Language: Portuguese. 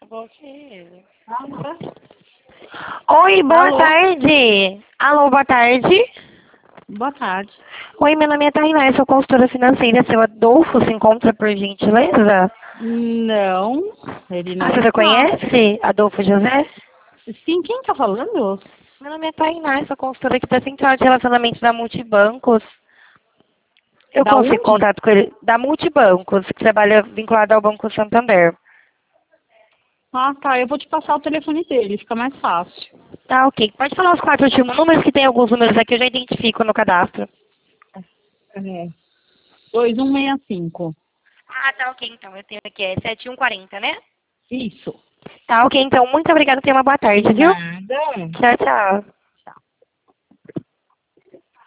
Oi, boa Alô? tarde. Alô, boa tarde. Boa tarde. Oi, meu nome é Tainá, eu sou consultora financeira. Seu Adolfo se encontra por gentileza? Não, ele Ah, não você já está. conhece Adolfo José? Sim, quem tá falando? Meu nome é Tainá, eu sou consultora aqui da Central de Relacionamento da Multibancos. Eu Da consigo onde? contato com ele da Multibancos, que trabalha vinculada ao Banco Santander. Ah, tá, eu vou te passar o telefone dele, fica mais fácil. Tá, ok. Pode falar os 4 últimos números, que tem alguns números aqui, eu já identifico no cadastro. É. 2165. Ah, tá, ok, então. Eu tenho aqui, é 7140, né? Isso. Tá, ok, então. Muito obrigada, tenha uma boa tarde, De viu? nada. Tchau, tchau.